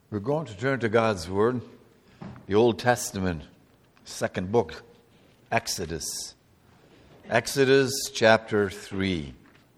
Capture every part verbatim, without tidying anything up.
We're going to turn to God's Word, the Old Testament, second book, Exodus. Exodus chapter three.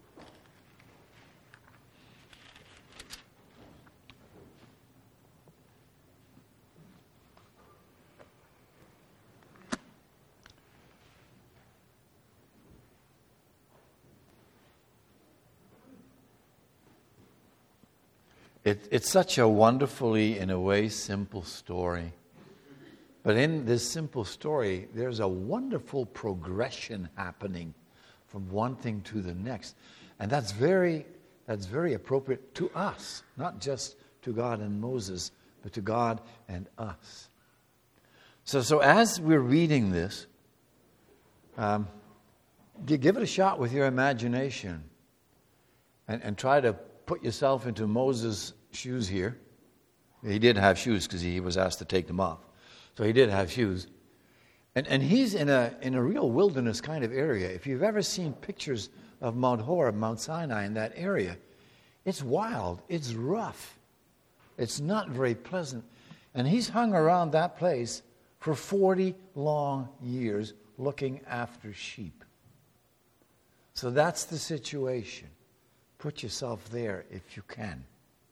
It, it's such a wonderfully, in a way, simple story. But in this simple story, there's a wonderful progression happening from one thing to the next. And that's very, that's very appropriate to us, not just to God and Moses, but to God and us. So, so as we're reading this, um, you give it a shot with your imagination and, and try to put yourself into Moses' shoes here. He did have shoes because he was asked to take them off. So he did have shoes. And and he's in a in a real wilderness kind of area. If you've ever seen pictures of Mount Horeb, Mount Sinai, in that area, it's wild, it's rough. It's not very pleasant. And he's hung around that place for forty long years looking after sheep. So that's the situation. Put yourself there if you can.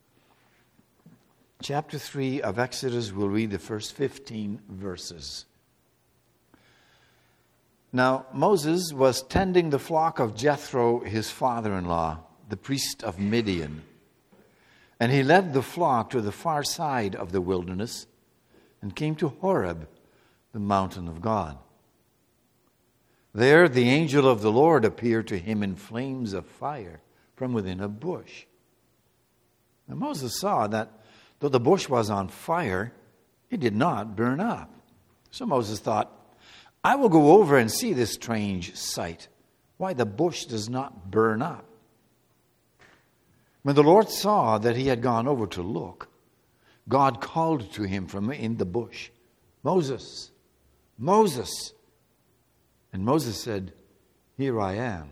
Chapter three of Exodus, we'll read the first fifteen verses. Now, Moses was tending the flock of Jethro, his father-in-law, the priest of Midian. And he led the flock to the far side of the wilderness and came to Horeb, the mountain of God. There the angel of the Lord appeared to him in flames of fire from within a bush. Now Moses saw that though the bush was on fire, it did not burn up. So Moses thought, I will go over and see this strange sight, why the bush does not burn up. When the Lord saw that he had gone over to look, God called to him from in the bush, Moses, Moses. And Moses said, Here I am.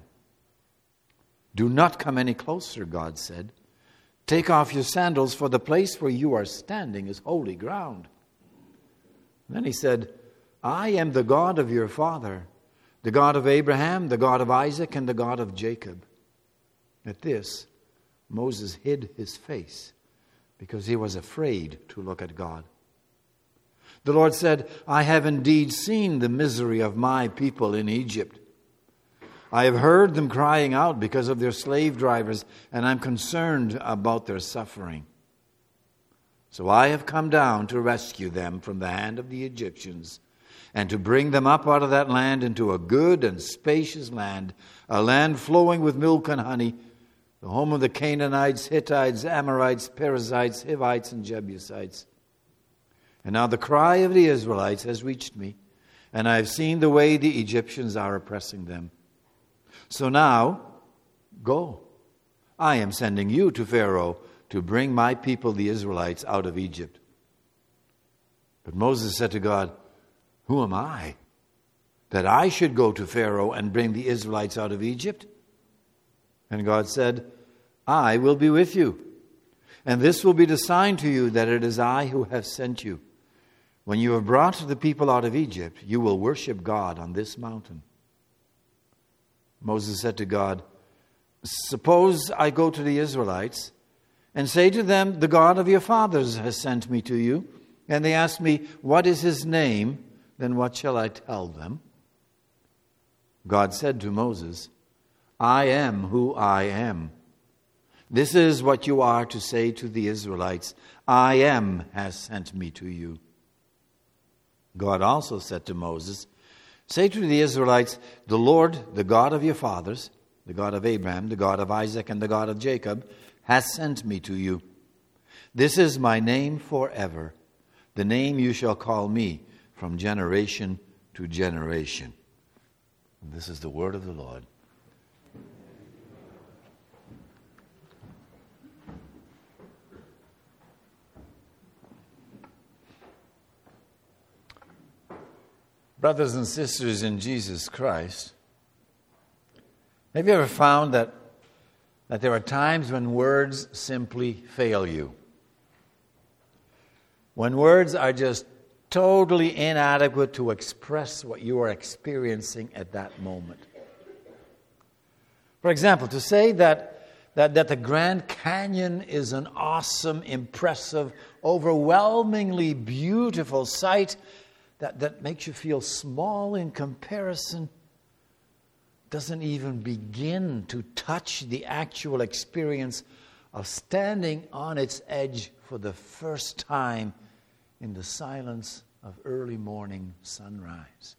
Do not come any closer, God said. Take off your sandals, for the place where you are standing is holy ground. Then he said, I am the God of your father, the God of Abraham, the God of Isaac, and the God of Jacob. At this, Moses hid his face because he was afraid to look at God. The Lord said, I have indeed seen the misery of my people in Egypt. I have heard them crying out because of their slave drivers, and I'm concerned about their suffering. So I have come down to rescue them from the hand of the Egyptians, and to bring them up out of that land into a good and spacious land, a land flowing with milk and honey, the home of the Canaanites, Hittites, Amorites, Perizzites, Hivites, and Jebusites. And now the cry of the Israelites has reached me, and I have seen the way the Egyptians are oppressing them. So now, go. I am sending you to Pharaoh to bring my people, the Israelites, out of Egypt. But Moses said to God, Who am I, that I should go to Pharaoh and bring the Israelites out of Egypt? And God said, I will be with you, and this will be the sign to you that it is I who have sent you. When you have brought the people out of Egypt, you will worship God on this mountain. Moses said to God, Suppose I go to the Israelites and say to them, The God of your fathers has sent me to you. And they ask me, What is his name? Then what shall I tell them? God said to Moses, I am who I am. This is what you are to say to the Israelites, I am has sent me to you. God also said to Moses, Say to the Israelites, The Lord, the God of your fathers, the God of Abraham, the God of Isaac, and the God of Jacob, has sent me to you. This is my name forever, the name you shall call me from generation to generation. And this is the word of the Lord. Brothers and sisters in Jesus Christ, have you ever found that, that there are times when words simply fail you? When words are just totally inadequate to express what you are experiencing at that moment. For example, to say that, that, that the Grand Canyon is an awesome, impressive, overwhelmingly beautiful sight that, that makes you feel small in comparison doesn't even begin to touch the actual experience of standing on its edge for the first time in the silence of early morning sunrise.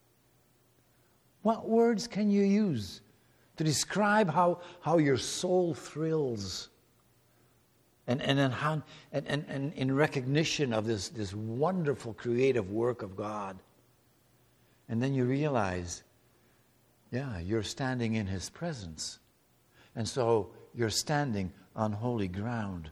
What words can you use to describe how, how your soul thrills and, and, and, how, and, and, and in recognition of this, this wonderful creative work of God? And then you realize, yeah, you're standing in His presence. And so you're standing on holy ground.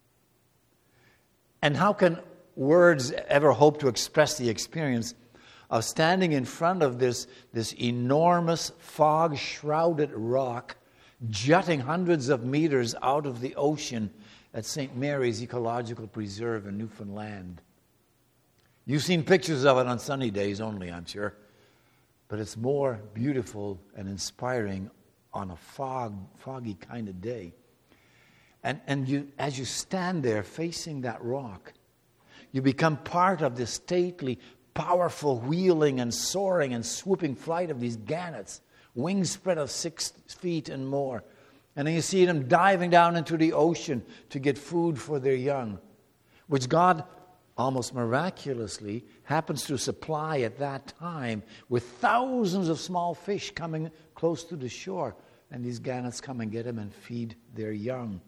And how can words ever hope to express the experience of standing in front of this, this enormous fog-shrouded rock jutting hundreds of meters out of the ocean at Saint Mary's Ecological Preserve in Newfoundland? You've seen pictures of it on sunny days only, I'm sure. But it's more beautiful and inspiring on a fog, foggy kind of day. And, and you, as you stand there facing that rock, you become part of this stately, powerful wheeling and soaring and swooping flight of these gannets, wings spread of six feet and more. And then you see them diving down into the ocean to get food for their young, which God almost miraculously happens to supply at that time with thousands of small fish coming close to the shore. And these gannets come and get them and feed their young.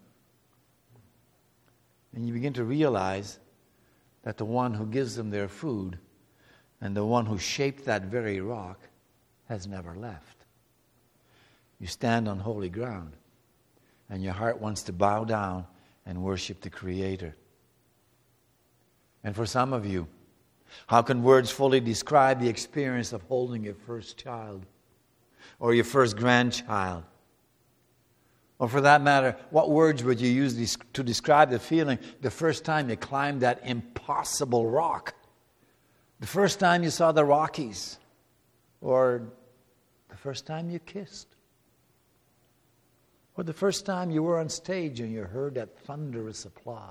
And you begin to realize that the one who gives them their food and the one who shaped that very rock has never left. You stand on holy ground, and your heart wants to bow down and worship the Creator. And for some of you, how can words fully describe the experience of holding your first child or your first grandchild? Or for that matter, what words would you use to describe the feeling the first time you climbed that impossible rock? The first time you saw the Rockies? Or the first time you kissed? Or the first time you were on stage and you heard that thunderous applause?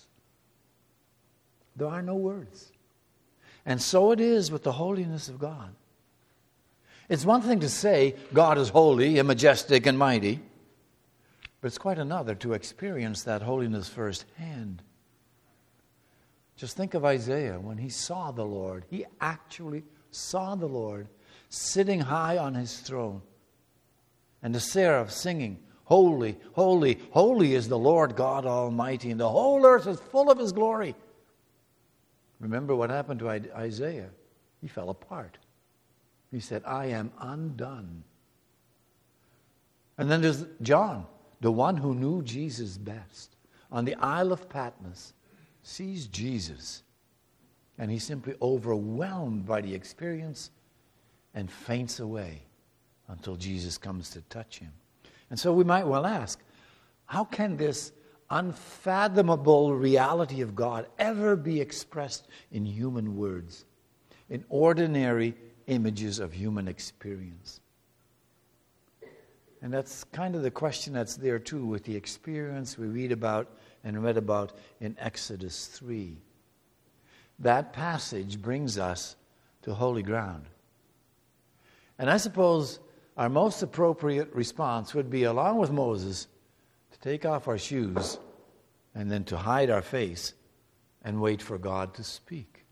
There are no words. And so it is with the holiness of God. It's one thing to say God is holy and majestic and mighty, but it's quite another to experience that holiness firsthand. Just think of Isaiah when he saw the Lord. He actually saw the Lord sitting high on His throne. And the seraphs singing, "Holy, holy, holy is the Lord God Almighty, and the whole earth is full of His glory." Remember what happened to Isaiah? He fell apart. He said, "I am undone." And then there's John, the one who knew Jesus best, on the Isle of Patmos, sees Jesus, and he's simply overwhelmed by the experience and faints away until Jesus comes to touch him. And so we might well ask, how can this unfathomable reality of God ever be expressed in human words, in ordinary images of human experience? And that's kind of the question that's there too with the experience we read about and read about in Exodus three. That passage brings us to holy ground. And I suppose our most appropriate response would be, along with Moses, to take off our shoes and then to hide our face and wait for God to speak.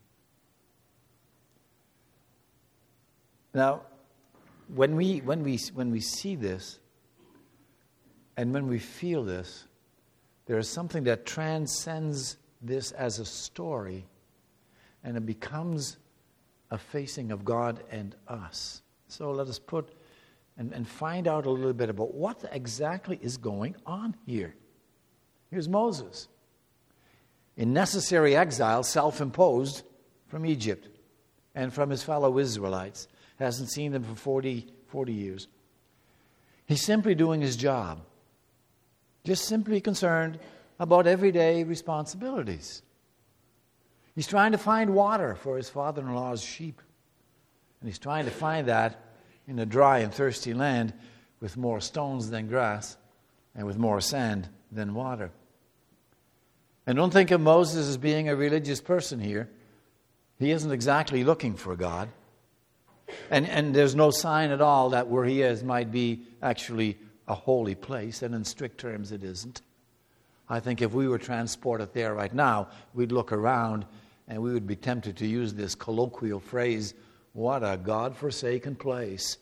Now, when we when we when we see this and when we feel this, there is something that transcends this as a story, and it becomes a facing of God and us. So let us put and, and find out a little bit about what exactly is going on here. Here's Moses in necessary exile, self-imposed from Egypt and from his fellow Israelites. Hasn't seen them for forty, forty years. He's simply doing his job. Just simply concerned about everyday responsibilities. He's trying to find water for his father-in-law's sheep. And he's trying to find that in a dry and thirsty land with more stones than grass and with more sand than water. And don't think of Moses as being a religious person here. He isn't exactly looking for God. And, and there's no sign at all that where he is might be actually a holy place, and in strict terms it isn't. I think if we were transported there right now, we'd look around and we would be tempted to use this colloquial phrase, what a God-forsaken place.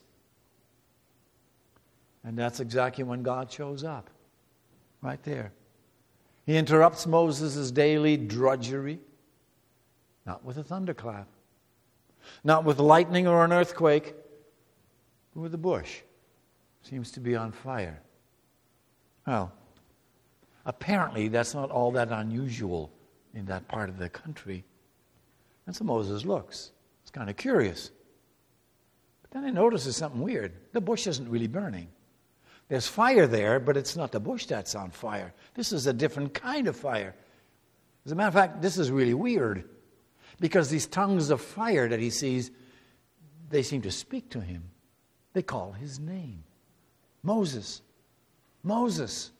And that's exactly when God shows up, right there. He interrupts Moses' daily drudgery, not with a thunderclap, not with lightning or an earthquake, but with a bush. Seems to be on fire. Well, apparently that's not all that unusual in that part of the country. And so Moses looks. It's kind of curious. But then he notices something weird. The bush isn't really burning. There's fire there, but it's not the bush that's on fire. This is a different kind of fire. As a matter of fact, this is really weird. Because these tongues of fire that he sees, they seem to speak to him. They call his name. Moses. Moses.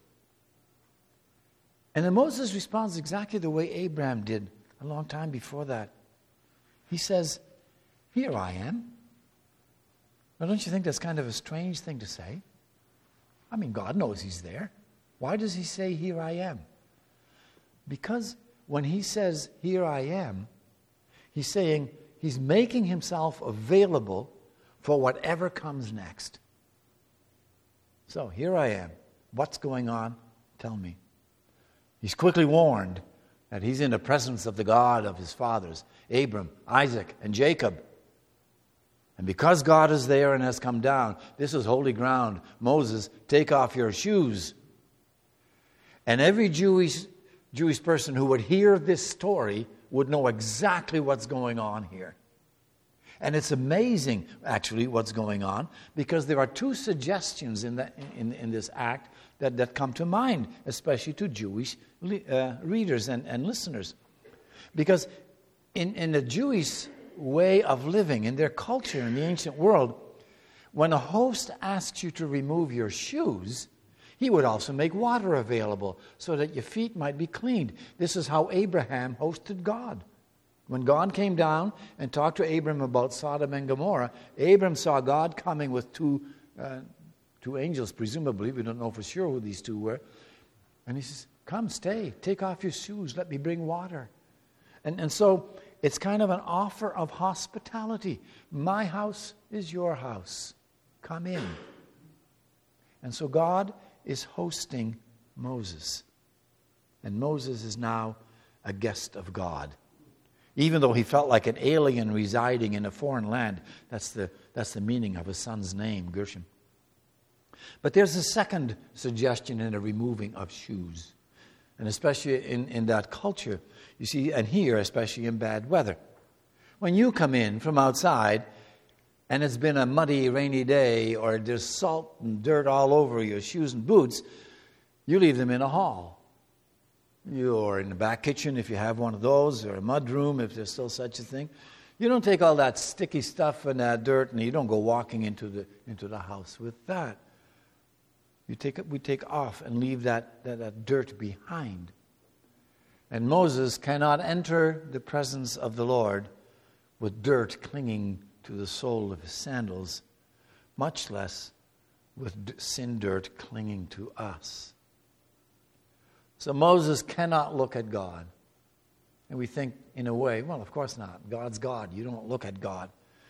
And then Moses responds exactly the way Abraham did a long time before that. He says, here I am. Now, don't you think that's kind of a strange thing to say? I mean, God knows he's there. Why does he say, here I am? Because when he says, here I am, he's saying he's making himself available for whatever comes next. So, here I am. What's going on? Tell me. He's quickly warned that he's in the presence of the God of his fathers, Abram, Isaac, and Jacob. And because God is there and has come down, this is holy ground. Moses, take off your shoes. And every Jewish Jewish person who would hear this story would know exactly what's going on here. And it's amazing, actually, what's going on, because there are two suggestions in, that, in, in this act that, that come to mind, especially to Jewish uh, readers and, and listeners. Because in, in the Jewish way of living, in their culture, in the ancient world, when a host asks you to remove your shoes, he would also make water available so that your feet might be cleaned. This is how Abraham hosted God. When God came down and talked to Abram about Sodom and Gomorrah, Abram saw God coming with two, uh, two angels, presumably. We don't know for sure who these two were. And he says, come, stay, take off your shoes, let me bring water. And, and so it's kind of an offer of hospitality. My house is your house. Come in. And so God is hosting Moses. And Moses is now a guest of God. Even though he felt like an alien residing in a foreign land. That's the, that's the meaning of his son's name, Gershom. But there's a second suggestion in the removing of shoes. And especially in, in that culture, you see, and here, especially in bad weather. When you come in from outside, and it's been a muddy, rainy day, or there's salt and dirt all over your shoes and boots, you leave them in a hall. Or in the back kitchen, if you have one of those, or a mud room, if there's still such a thing. You don't take all that sticky stuff and that dirt, and you don't go walking into the into the house with that. You take it, we take off and leave that, that, that dirt behind. And Moses cannot enter the presence of the Lord with dirt clinging to the sole of his sandals, much less with sin dirt clinging to us. So Moses cannot look at God. And we think, in a way, well, of course not. God's God. You don't look at God.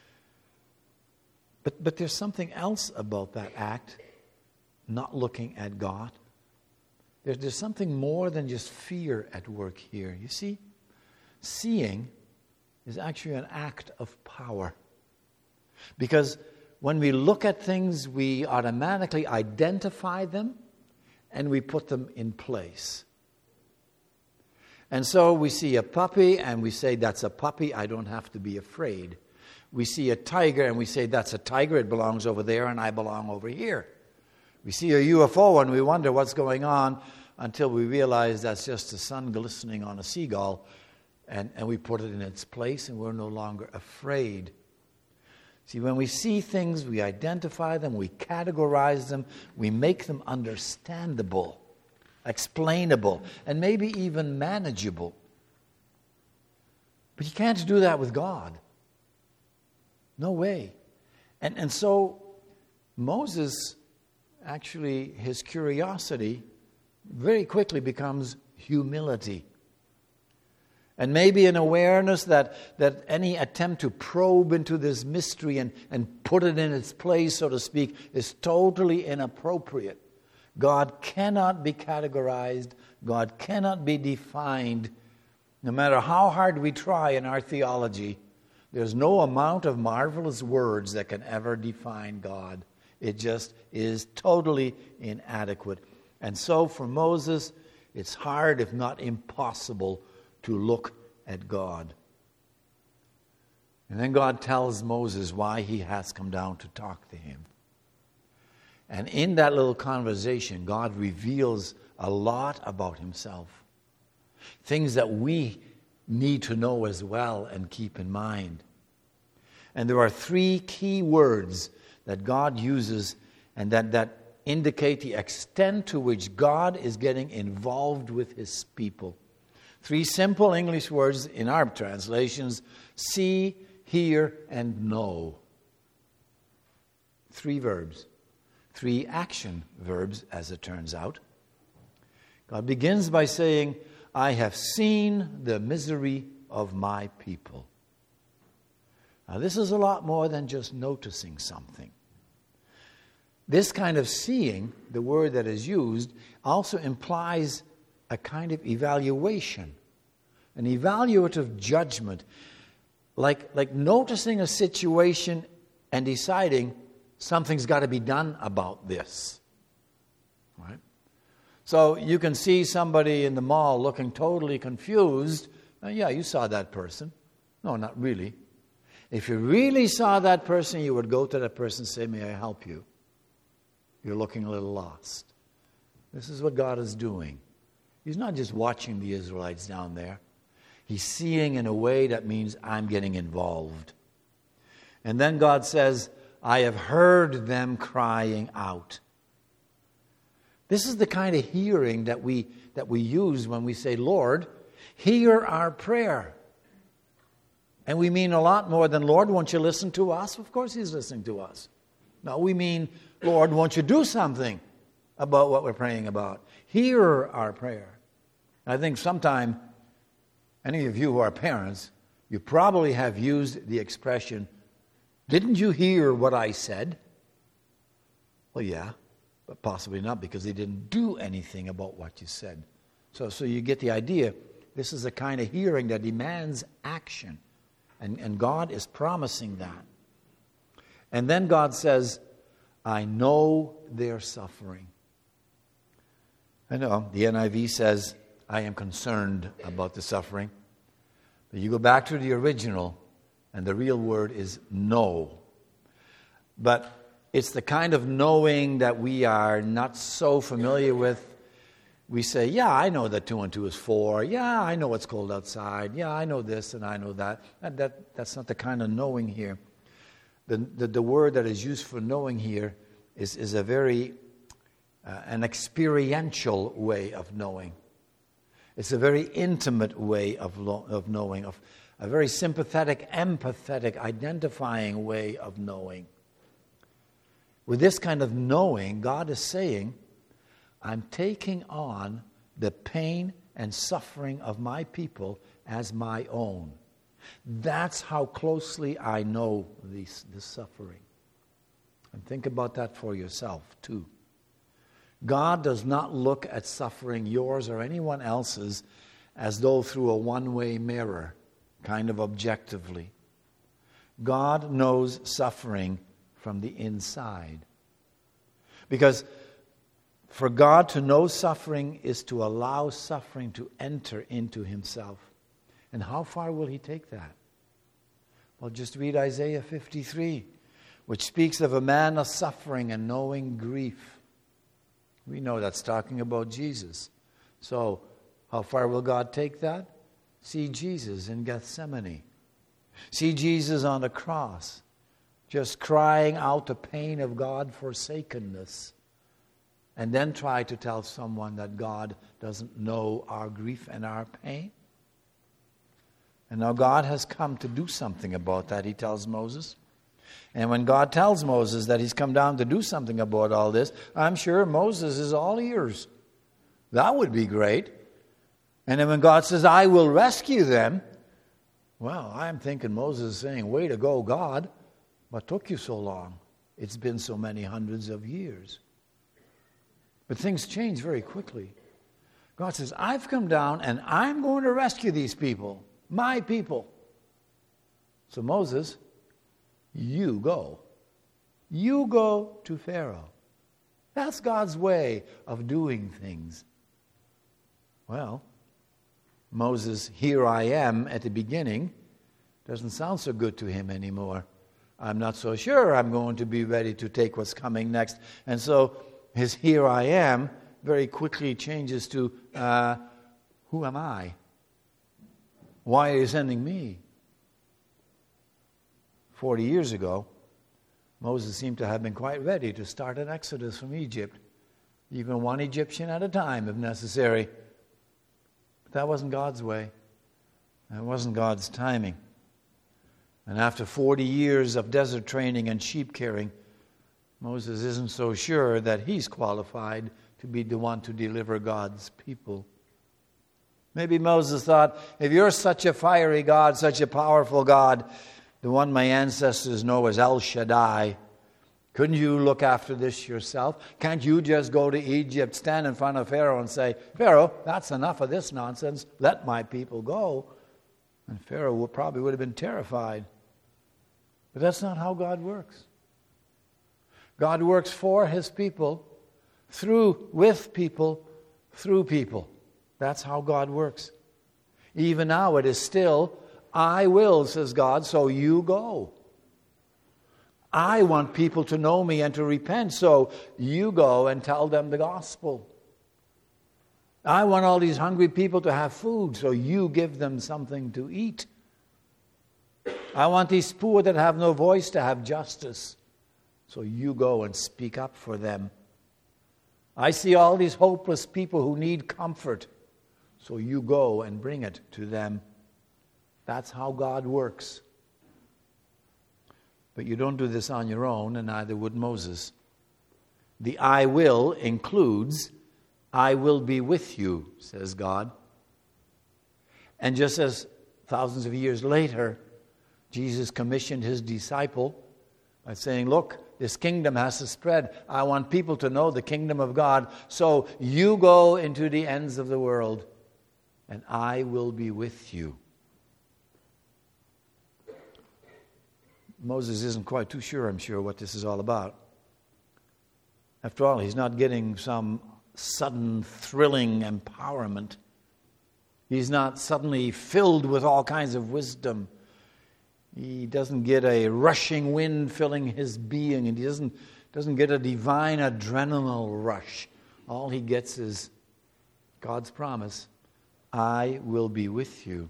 But, but there's something else about that act, not looking at God. There's, there's something more than just fear at work here. You see, seeing is actually an act of power. Because when we look at things, we automatically identify them and we put them in place. And so we see a puppy and we say, that's a puppy, I don't have to be afraid. We see a tiger and we say, that's a tiger, it belongs over there and I belong over here. We see a U F O and we wonder what's going on until we realize that's just the sun glistening on a seagull and, and we put it in its place, and we're no longer afraid. See, when we see things, we identify them, we categorize them, we make them understandable, explainable, and maybe even manageable. But you can't do that with God. No way. And, and so Moses, actually, his curiosity very quickly becomes humility. And maybe an awareness that, that any attempt to probe into this mystery and, and put it in its place, so to speak, is totally inappropriate. God cannot be categorized. God cannot be defined. No matter how hard we try in our theology, there's no amount of marvelous words that can ever define God. It just is totally inadequate. And so for Moses, it's hard, if not impossible, to look at God. And then God tells Moses why he has come down to talk to him. And in that little conversation, God reveals a lot about himself. Things that we need to know as well and keep in mind. And there are three key words that God uses and that, that indicate the extent to which God is getting involved with his people. Three simple English words in our translations: see, hear, and know. Three verbs. Three action verbs, as it turns out. God begins by saying, I have seen the misery of my people. Now, this is a lot more than just noticing something. This kind of seeing, the word that is used, also implies a kind of evaluation, an evaluative judgment, like, like noticing a situation and deciding something's got to be done about this. Right? So you can see somebody in the mall looking totally confused. Uh, yeah, you saw that person. No, not really. If you really saw that person, you would go to that person and say, may I help you? You're looking a little lost. This is what God is doing. He's not just watching the Israelites down there. He's seeing in a way that means I'm getting involved. And then God says, I have heard them crying out. This is the kind of hearing that we that we use when we say, Lord, hear our prayer. And we mean a lot more than, Lord, won't you listen to us? Of course he's listening to us. No, we mean, Lord, won't you do something about what we're praying about? Hear our prayer. I think sometime, any of you who are parents, you probably have used the expression, didn't you hear what I said? Well, yeah, but possibly not, because they didn't do anything about what you said. So, so you get the idea. This is the kind of hearing that demands action. And, and God is promising that. And then God says, I know their suffering. I know, the N I V says, I am concerned about the suffering. But you go back to the original, and the real word is know. But it's the kind of knowing that we are not so familiar with. We say, yeah, I know that two and two is four. Yeah, I know it's cold outside. Yeah, I know this and I know that. That, that that's not the kind of knowing here. The, the, the word that is used for knowing here is, is a very, uh, an experiential way of knowing. It's a very intimate way of, lo- of knowing, of a very sympathetic, empathetic, identifying way of knowing. With this kind of knowing, God is saying, I'm taking on the pain and suffering of my people as my own. That's how closely I know this, this suffering. And think about that for yourself, too. God does not look at suffering, yours or anyone else's, as though through a one-way mirror, kind of objectively. God knows suffering from the inside. Because for God to know suffering is to allow suffering to enter into himself. And how far will he take that? Well, just read Isaiah fifty-three, which speaks of a man of suffering and knowing grief. We know that's talking about Jesus. So, how far will God take that? See Jesus in Gethsemane. See Jesus on the cross, just crying out the pain of God-forsakenness. And then try to tell someone that God doesn't know our grief and our pain. And now God has come to do something about that, he tells Moses. And when God tells Moses that he's come down to do something about all this, I'm sure Moses is all ears. That would be great. And then when God says, I will rescue them, well, I'm thinking Moses is saying, way to go, God. What took you so long? It's been so many hundreds of years. But things change very quickly. God says, I've come down and I'm going to rescue these people, my people. So Moses, you go. You go to Pharaoh. That's God's way of doing things. Well, Moses, here I am at the beginning, doesn't sound so good to him anymore. I'm not so sure I'm going to be ready to take what's coming next. And so his here I am very quickly changes to, uh, who am I? Why are you sending me? Forty years ago, Moses seemed to have been quite ready to start an exodus from Egypt, even one Egyptian at a time if necessary. But that wasn't God's way. That wasn't God's timing. And after forty years of desert training and sheep caring, Moses isn't so sure that he's qualified to be the one to deliver God's people. Maybe Moses thought, if you're such a fiery God, such a powerful God, the one my ancestors know as El Shaddai, couldn't you look after this yourself? Can't you just go to Egypt, stand in front of Pharaoh and say, Pharaoh, that's enough of this nonsense. Let my people go. And Pharaoh would, probably would have been terrified. But that's not how God works. God works for his people, through, with people, through people. That's how God works. Even now it is still, I will, says God, so you go. I want people to know me and to repent, so you go and tell them the gospel. I want all these hungry people to have food, so you give them something to eat. I want these poor that have no voice to have justice, so you go and speak up for them. I see all these hopeless people who need comfort, so you go and bring it to them. That's how God works. But you don't do this on your own, and neither would Moses. The I will includes, I will be with you, says God. And just as thousands of years later, Jesus commissioned his disciple by saying, look, this kingdom has to spread. I want people to know the kingdom of God. So you go into the ends of the world, and I will be with you. Moses isn't quite too sure, I'm sure, what this is all about. After all, he's not getting some sudden, thrilling empowerment. He's not suddenly filled with all kinds of wisdom. He doesn't get a rushing wind filling his being, and he doesn't, doesn't get a divine adrenaline rush. All he gets is God's promise, I will be with you.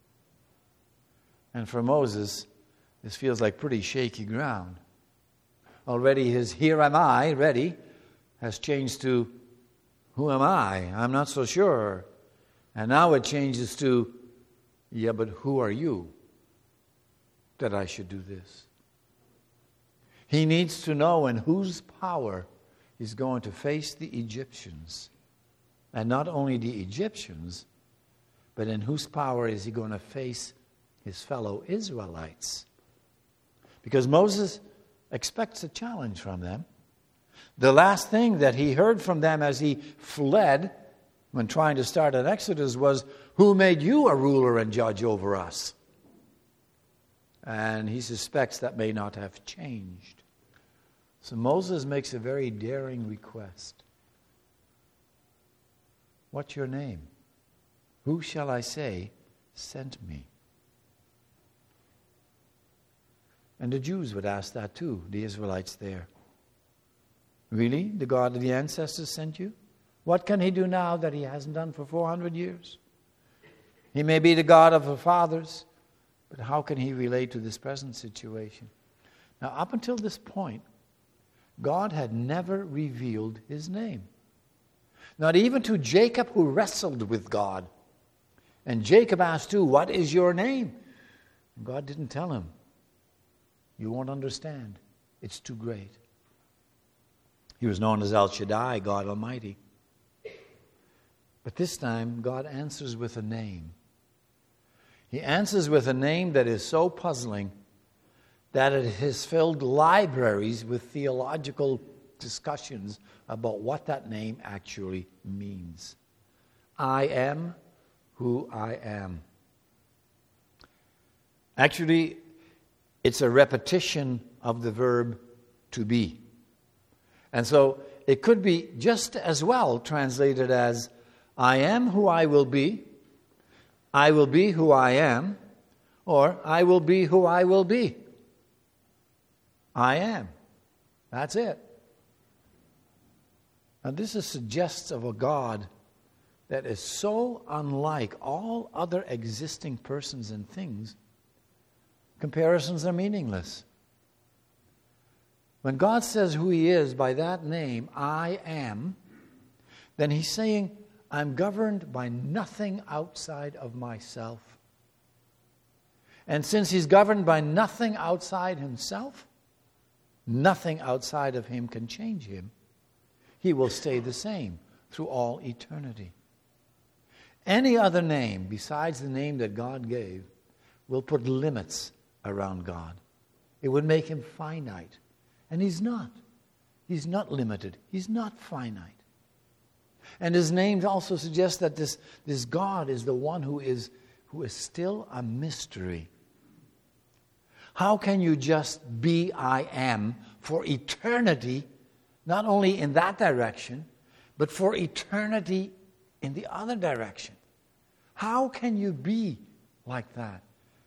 And for Moses, this feels like pretty shaky ground. Already his here am I, ready, has changed to who am I? I'm not so sure. And now it changes to, yeah, but who are you that I should do this? He needs to know in whose power he's going to face the Egyptians. And not only the Egyptians, but in whose power is he going to face his fellow Israelites. Because Moses expects a challenge from them. The last thing that he heard from them as he fled when trying to start an exodus was, who made you a ruler and judge over us? And he suspects that may not have changed. So Moses makes a very daring request. What's your name? Who shall I say sent me? And the Jews would ask that too, the Israelites there. Really? The God of the ancestors sent you? What can he do now that he hasn't done for four hundred years? He may be the God of the fathers, but how can he relate to this present situation? Now, up until this point, God had never revealed his name. Not even to Jacob, who wrestled with God. And Jacob asked too, what is your name? And God didn't tell him. You won't understand. It's too great. He was known as El Shaddai, God Almighty. But this time, God answers with a name. He answers with a name that is so puzzling that it has filled libraries with theological discussions about what that name actually means. I am who I am. Actually, it's a repetition of the verb to be. And so it could be just as well translated as I am who I will be, I will be who I am, or I will be who I will be. I am. That's it. Now this is suggests of a God that is so unlike all other existing persons and things, comparisons are meaningless. When God says who he is by that name, I am, then he's saying, I'm governed by nothing outside of myself. And since he's governed by nothing outside himself, nothing outside of him can change him. He will stay the same through all eternity. Any other name besides the name that God gave will put limits around God. It would make him finite. And he's not. He's not limited. He's not finite. And his name also suggests that this, this God is the one who is, who is still a mystery. How can you just be I am for eternity, not only in that direction, but for eternity in the other direction? How can you be like that?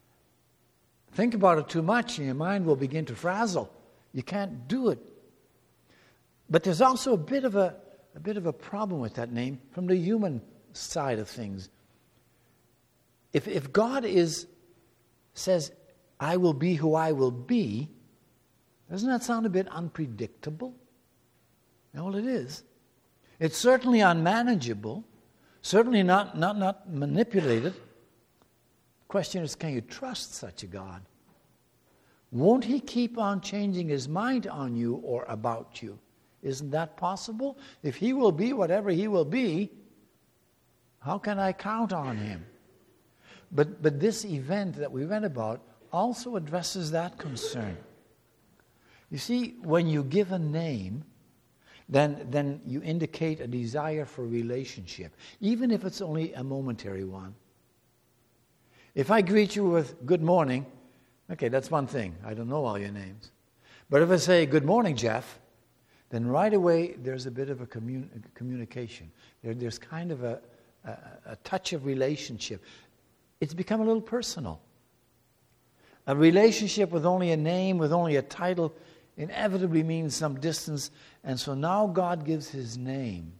Think about it too much and your mind will begin to frazzle. You can't do it. But there's also a bit of a, a bit of a problem with that name from the human side of things. If if God is says, I will be who I will be, doesn't that sound a bit unpredictable? Well, it is. It's certainly unmanageable, certainly not, not, not manipulated. The question is, can you trust such a God? Won't he keep on changing his mind on you or about you? Isn't that possible? If he will be whatever he will be, how can I count on him? But, but this event that we read about also addresses that concern. You see, when you give a name, then, then you indicate a desire for relationship, even if it's only a momentary one. If I greet you with good morning, okay, that's one thing. I don't know all your names. But if I say, good morning, Jeff, then right away there's a bit of a commun- communication. There, there's kind of a, a, a touch of relationship. It's become a little personal. A relationship with only a name, with only a title, inevitably means some distance. And so now God gives his name.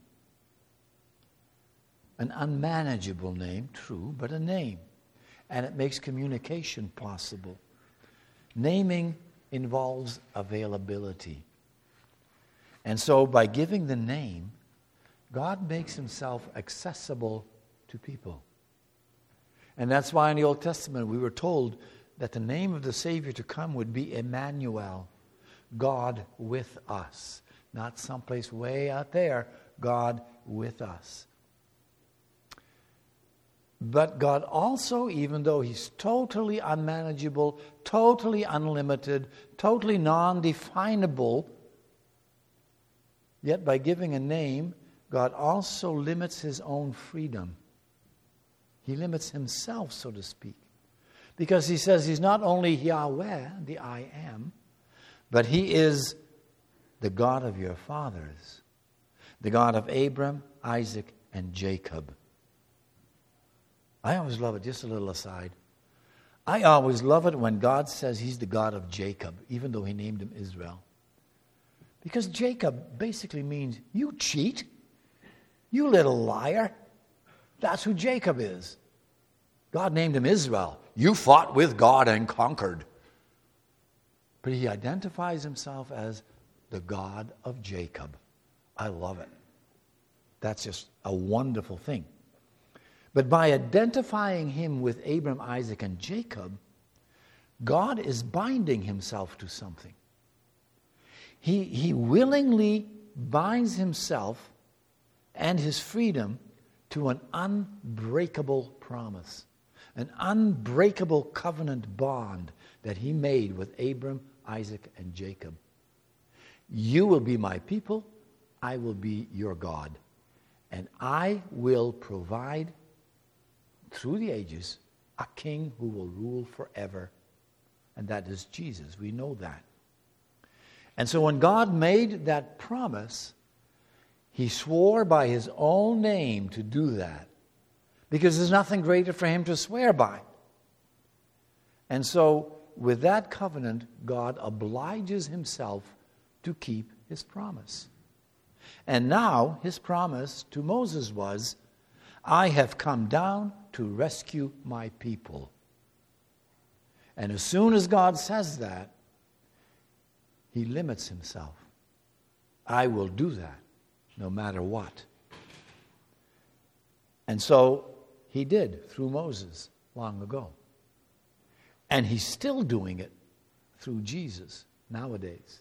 An unmanageable name, true, but a name. And it makes communication possible. Naming involves availability. And so by giving the name, God makes himself accessible to people. And that's why in the Old Testament we were told that the name of the Savior to come would be Emmanuel, God with us. Not someplace way out there, God with us. But God also, even though he's totally unmanageable, totally unlimited, totally non-definable, yet by giving a name, God also limits his own freedom. He limits himself, so to speak. Because he says he's not only Yahweh, the I am, but he is the God of your fathers, the God of Abram, Isaac, and Jacob. I always love it, just a little aside. I always love it when God says he's the God of Jacob, even though he named him Israel. Because Jacob basically means, you cheat, you little liar. That's who Jacob is. God named him Israel. You fought with God and conquered. But he identifies himself as the God of Jacob. I love it. That's just a wonderful thing. But by identifying him with Abram, Isaac, and Jacob, God is binding himself to something. He, he willingly binds himself and his freedom to an unbreakable promise, an unbreakable covenant bond that he made with Abram, Isaac, and Jacob. You will be my people, I will be your God, and I will provide through the ages a king who will rule forever, and that is Jesus. We know that. And so when God made that promise, he swore by his own name to do that, because there's nothing greater for him to swear by. And so with that covenant, God obliges himself to keep his promise. And now his promise to Moses was, I have come down to rescue my people. And as soon as God says that, he limits himself. I will do that no matter what. And so he did through Moses long ago. And he's still doing it through Jesus nowadays.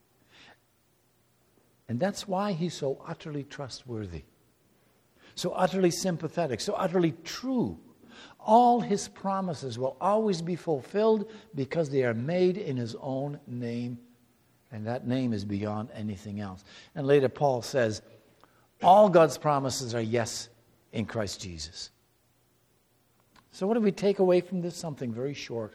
And that's why he's so utterly trustworthy, so utterly sympathetic, so utterly true. All his promises will always be fulfilled because they are made in his own name, and that name is beyond anything else. And later Paul says, all God's promises are yes in Christ Jesus. So what do we take away from this? Something very short.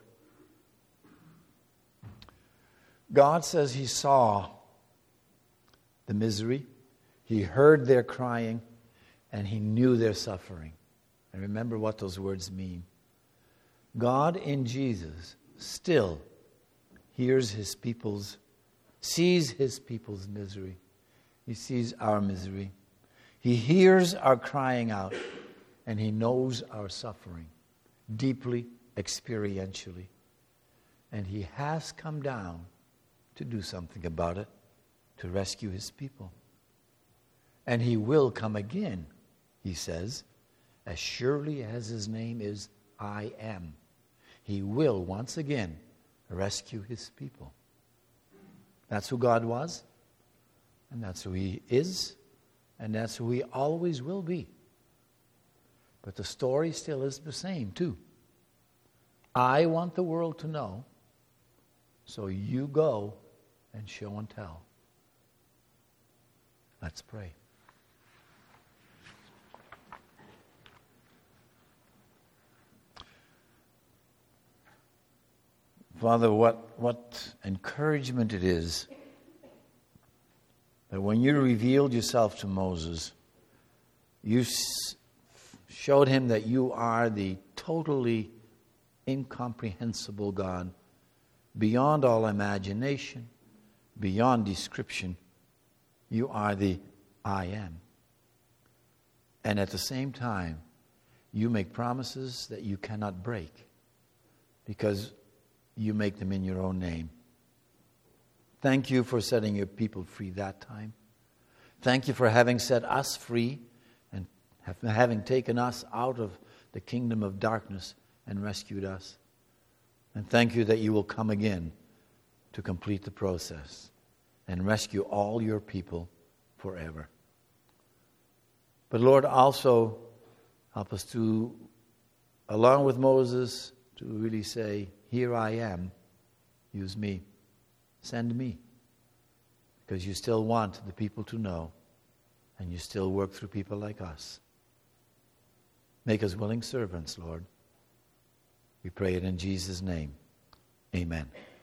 God says he saw the misery, he heard their crying, and he knew their suffering. And remember what those words mean. God in Jesus still hears his people's, sees his people's misery. He sees our misery. He hears our crying out, and he knows our suffering deeply, experientially. And he has come down to do something about it, to rescue his people. And he will come again, he says, as surely as his name is I Am. He will once again rescue his people. That's who God was, and that's who he is, and that's who he always will be. But the story still is the same, too. I want the world to know, so you go and show and tell. Let's pray. Father, what, what encouragement it is that when you revealed yourself to Moses, you s- showed him that you are the totally incomprehensible God, beyond all imagination, beyond description. You are the I Am. And at the same time, you make promises that you cannot break because you make them in your own name. Thank you for setting your people free that time. Thank you for having set us free and have, having taken us out of the kingdom of darkness and rescued us. And thank you that you will come again to complete the process and rescue all your people forever. But Lord, also help us to, along with Moses, to really say, here I am, use me, send me. Because you still want the people to know, and you still work through people like us. Make us willing servants, Lord. We pray it in Jesus' name. Amen.